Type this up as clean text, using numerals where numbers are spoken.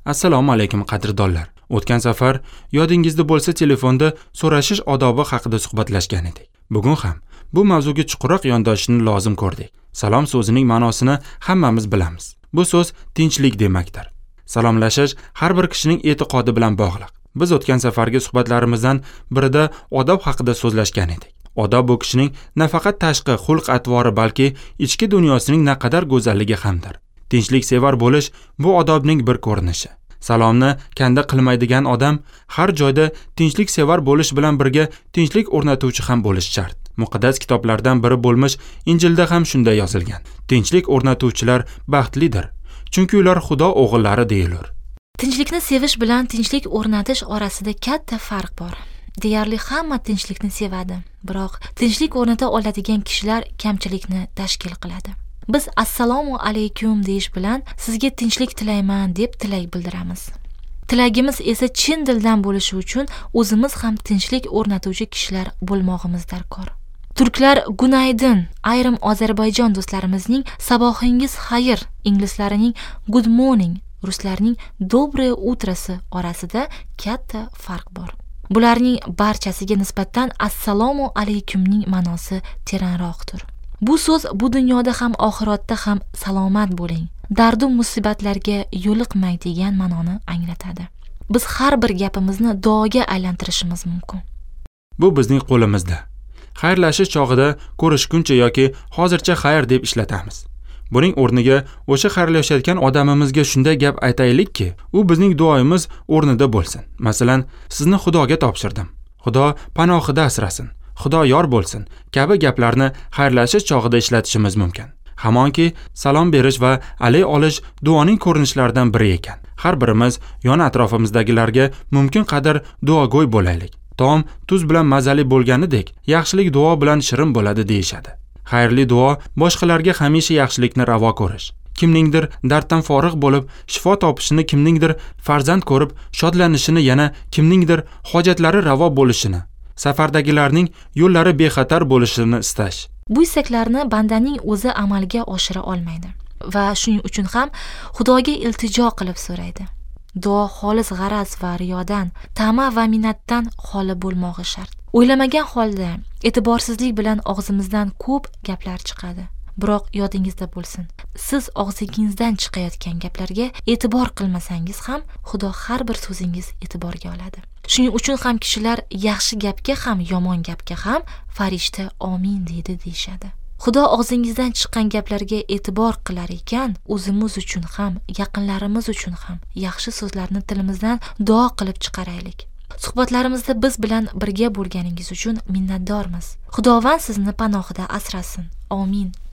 Assalomu alaykum qadrdonlar. O'tgan safar yodingizda bo'lsa telefonda so'rashish odobi haqida suhbatlashgan edik. Bugun ham bu mavzuga chuqurroq yondashishni lozim ko'rdik. Salom so'zining ma'nosini hammamiz bilamiz. Bu so'z tinchlik demakdir. Salomlashish har bir kishining e'tiqodi bilan bog'liq. Biz o'tgan safargi suhbatlarimizdan birida odob haqida so'zlashgan edik. Odob bu kishining nafaqat tashqi xulq-atvori, balki ichki dunyosining naqadar go'zalligi hamdir. Tinchliksevar bo'lish bu odobning bir ko'rinishi. Salomni kanda qilmaydigan odam har joyda tinchliksevar bo'lish bilan birga tinchlik o'rnatuvchi ham bo'lishi shart. Muqaddas kitoblardan biri bo'lmish Injilda ham shunday yozilgan. Tinchlik o'rnatuvchilar baxtlidir, chunki ular Xudo o'g'illari deyilur. Tinchlikni sevish bilan tinchlik o'rnatish orasida katta farq bor. Deyarli hamma tinchlikni sevadi, biroq tinchlik o'rnata oladigan kishilar kamchilikni tashkil qiladi. Biz assalomu alaykum deyish bilan sizga tinchlik tilayman deb tilak bildiramiz. Tilagimiz esa chin dildan bo'lishi uchun o'zimiz ham tinchlik o'rnatuvchi kishilar bo'lmog'imiz darkor. Turklar gunaydin, ayrim Ozarbayjon do'stlarimizning sabohingiz xayr, inglislarining good morning, ruslarning dobre utrosi orasida katta farq bor. Bularning barchasiga nisbatan assalomu alaykumning ma'nosi teranroqdir. Bu so'z bu dunyoda ham oxiratda ham salomat bo'ling, dardu musibatlarga yo'liqmang degan ma'noni anglatadi. Biz har bir gapimizni duoga aylantirishimiz mumkin. Bu bizning qo'limizda. Xayrlashish chog'ida ko'rishguncha yoki hozircha xayr deb ishlatamiz. Buning o'rniga o'sha xayrlashayotgan odamimizga shunday gap aytaylikki, u bizning duoyimiz o'rnida bo'lsin. Masalan, sizni Xudoga topshirdim. Xudo panohida asrasin. Xudo yor bo'lsin kabi gaplarni xayrlashish chog'ida ishlatishimiz mumkin. Hamonki salom berish va alay olish duoning ko'rinishlaridan biri ekan. Har birimiz yon atrofimizdagilarga mumkin qadar duogo'y bo'laylik. Taom tuz bilan mazali bo'lganidek, yaxshilik duo bilan shirin bo'ladi deyishadi. Xayrli duo boshqalarga hamisha yaxshilikni ravo ko'rish. Kimningdir darddan forig' bo'lib shifo topishini, kimningdir farzand ko'rib shodlanishini, yana kimningdir hojatlari ravo bo'lishini, safardagilarning yo'llari bexatar bo'lishini istash. Bu istaklarni bandaning o'zi amalga oshira olmaydi va shuning uchun ham Xudoga iltijo qilib so'raydi. Duo xolis g'araz va riyodan, tama va minnatdan xoli bo'lmog'i shart. O'ylamagan holda e'tiborsizlik bilan og'zimizdan ko'p gaplar chiqadi. Biroq yodingizda bo'lsin, siz og'zingizdan chiqayotgan gaplarga e'tibor qilmasangiz ham Xudo har bir so'zingiz e'tiborga oladi. Shuning uchun ham kishilar yaxshi gapga ham yomon gapga ham farishta omin deydi deyshadi. Xudo og'zingizdan chiqqan gaplarga e'tibor qilar ekan, o'zimiz uchun ham, yaqinlarimiz uchun ham yaxshi so'zlarni tilimizdan duo qilib chiqaraylik. Suhbatlarimizda biz bilan birga bo'lganingiz uchun minnatdormiz. Xudovand sizni panohida asrasin. Amin.